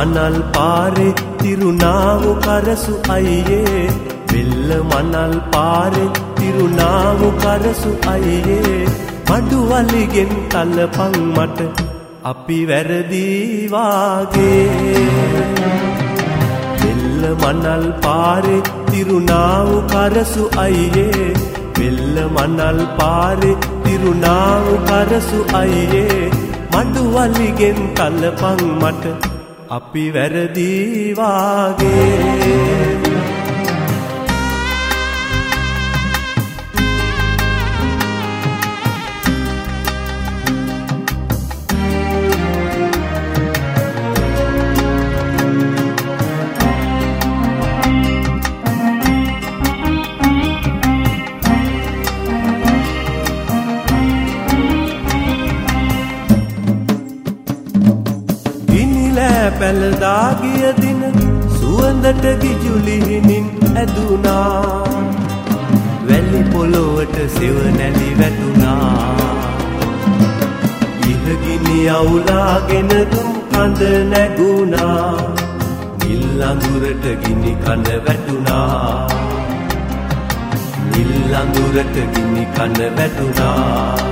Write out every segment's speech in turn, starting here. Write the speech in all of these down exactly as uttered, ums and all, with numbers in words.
මනල් පාරේ තිරුණාවු කරසු අයියේ වෙල්ල මනල් පාරේ තිරුණාවු කරසු අයියේ මඩු වලිගෙන් කලපන් මට අපි වැරදි වාගේ වෙල්ල මනල් පාරේ තිරුණාවු කරසු අයියේ වෙල්ල මනල් පාරේ තිරුණාවු කරසු අයියේ මඩු වලිගෙන් කලපන් මට අපි වැරදි වාගේ පැල්දා ගිය දින සුවඳට ගිජුලිහිනින් ඇදුනා වැලි පොළොවට සෙව නැලි වැටුණා ඉහගිනි අවුලාගෙන දුම් කඳ නැගුණා නිල් අඳුරට ගිනි කඳ වැටුණා නිල් අඳුරට ගිනි කඳ වැටුණා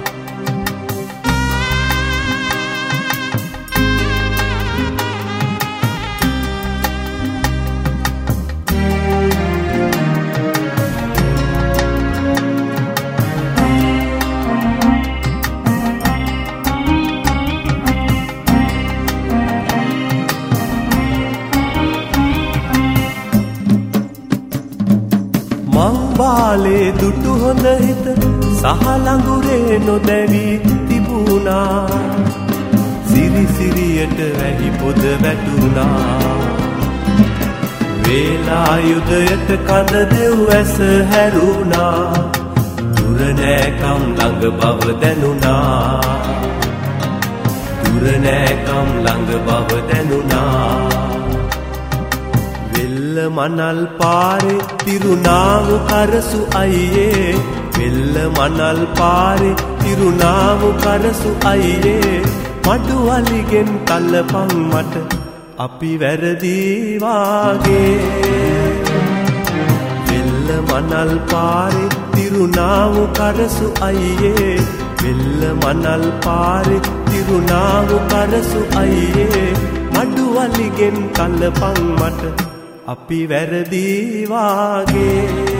බාලේ දුටු හොඳ හිත සහ ලඟුරේ නොදැවී තිබුණා සිරි සිරියට වැහි පොද වැටුණා වේලා යුදයට කඳ දෙව් ඇස හැරුණා දුර නෑකම් ළඟ බව දැනුණා දුර නෑකම් ළඟ බව දැනුණා වෙල්ල මනල් පාරේ තිරුණාවු කරසු අයියේ වෙල්ල මනල් පාරේ තිරුණාවු කරසු අයියේ මඩු වලිගෙන් කලපන් මට අපි වැරදි වාගේ වෙල්ල මනල් පාරේ තිරුණාවු කරසු අයියේ වෙල්ල මනල් පාරේ තිරුණාවු කරසු අයියේ මඩු වලිගෙන් කලපන් මට අපි වැරදි වාගේ